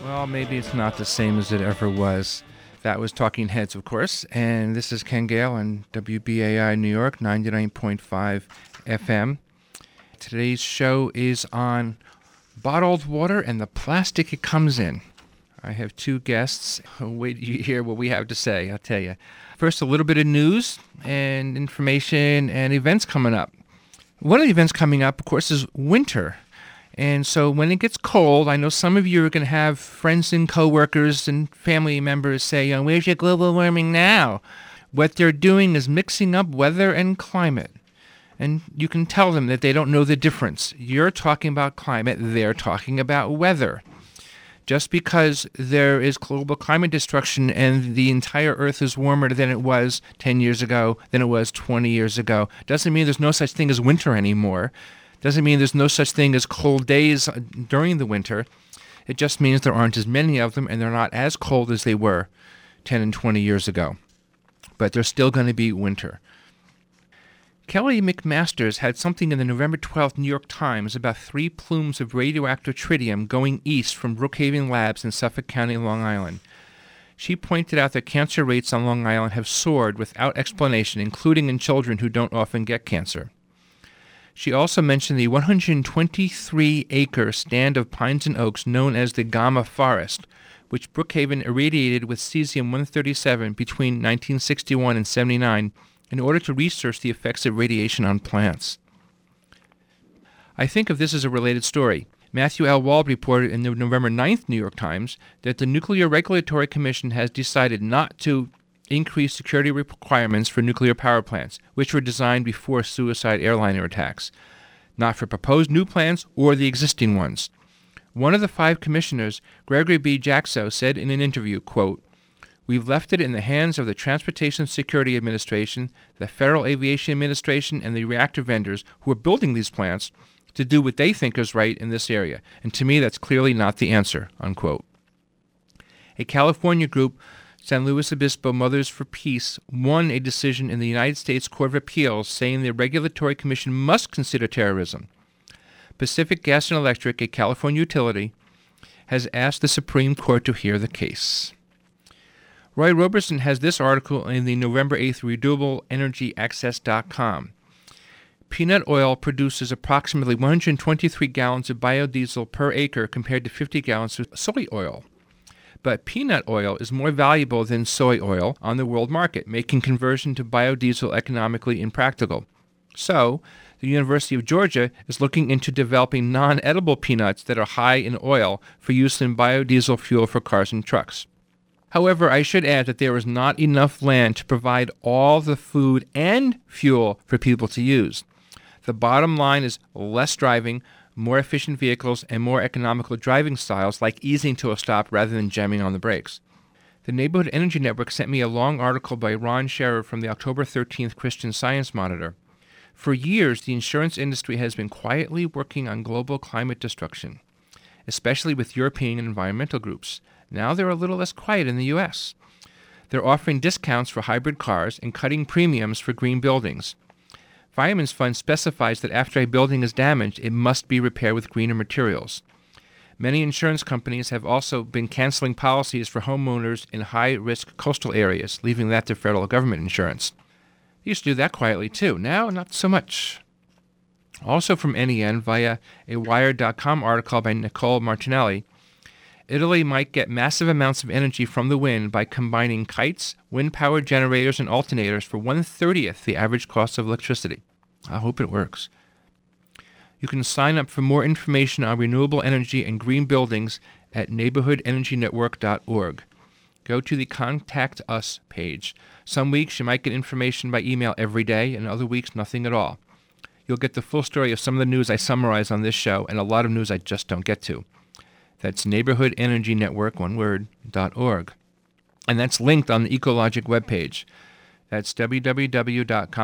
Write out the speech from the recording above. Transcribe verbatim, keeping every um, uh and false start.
Well, maybe it's not the same as it ever was. That was Talking Heads, of course, and this is Ken Gale on W B A I New York, ninety-nine point five F M. Today's show is on bottled water and the plastic it comes in. I have two guests. Wait till you hear what we have to say, I'll tell you. First, a little bit of news and information and events coming up. One of the events coming up, of course, is winter. And so when it gets cold, I know some of you are going to have friends and coworkers and family members say, you know, where's your global warming now? What they're doing is mixing up weather and climate. And you can tell them that they don't know the difference. You're talking about climate, they're talking about weather. Just because there is global climate destruction and the entire Earth is warmer than it was ten years ago, than it was twenty years ago, doesn't mean there's no such thing as winter anymore. Doesn't mean there's no such thing as cold days during the winter. It just means there aren't as many of them and they're not as cold as they were ten and twenty years ago. But there's still going to be winter. Kelly McMasters had something in the November twelfth New York Times about three plumes of radioactive tritium going east from Brookhaven Labs in Suffolk County, Long Island. She pointed out that cancer rates on Long Island have soared without explanation, including in children who don't often get cancer. She also mentioned the one hundred twenty-three acre stand of pines and oaks known as the Gamma Forest, which Brookhaven irradiated with cesium one thirty-seven between nineteen sixty-one and seventy-nine in order to research the effects of radiation on plants. I think of this as a related story. Matthew L. Wald reported in the November ninth New York Times that the Nuclear Regulatory Commission has decided not to increase security requirements for nuclear power plants, which were designed before suicide airliner attacks, not for proposed new plants or the existing ones. One of the five commissioners, Gregory B. Jackso, said in an interview, quote, "We've left it in the hands of the Transportation Security Administration, the Federal Aviation Administration, and the reactor vendors who are building these plants to do what they think is right in this area. And to me, that's clearly not the answer," unquote. A California group, San Luis Obispo Mothers for Peace, won a decision in the United States Court of Appeals saying the Regulatory Commission must consider terrorism. Pacific Gas and Electric, a California utility, has asked the Supreme Court to hear the case. Roy Roberson has this article in the November eighth Renewable Energy Access dot com. Peanut oil produces approximately one hundred twenty-three gallons of biodiesel per acre compared to fifty gallons of soy oil. But peanut oil is more valuable than soy oil on the world market, making conversion to biodiesel economically impractical. So, the University of Georgia is looking into developing non-edible peanuts that are high in oil for use in biodiesel fuel for cars and trucks. However, I should add that there is not enough land to provide all the food and fuel for people to use. The bottom line is less driving, more efficient vehicles, and more economical driving styles like easing to a stop rather than jamming on the brakes. The Neighborhood Energy Network sent me a long article by Ron Scherer from the October thirteenth Christian Science Monitor. For years, the insurance industry has been quietly working on global climate destruction, especially with European and environmental groups. Now they're a little less quiet in the U S. They're offering discounts for hybrid cars and cutting premiums for green buildings. Fireman's Fund specifies that after a building is damaged, it must be repaired with greener materials. Many insurance companies have also been canceling policies for homeowners in high-risk coastal areas, leaving that to federal government insurance. They used to do that quietly, too. Now, not so much. Also from N E N, via a Wired dot com article by Nicole Martinelli, Italy might get massive amounts of energy from the wind by combining kites, wind-powered generators, and alternators for one-thirtieth the average cost of electricity. I hope it works. You can sign up for more information on renewable energy and green buildings at neighborhood energy network dot org. Go to the Contact Us page. Some weeks you might get information by email every day, and other weeks nothing at all. You'll get the full story of some of the news I summarize on this show and a lot of news I just don't get to. That's Neighborhood Energy Network, one word, dot org. And that's linked on the Ecologic webpage. That's w w w dot com.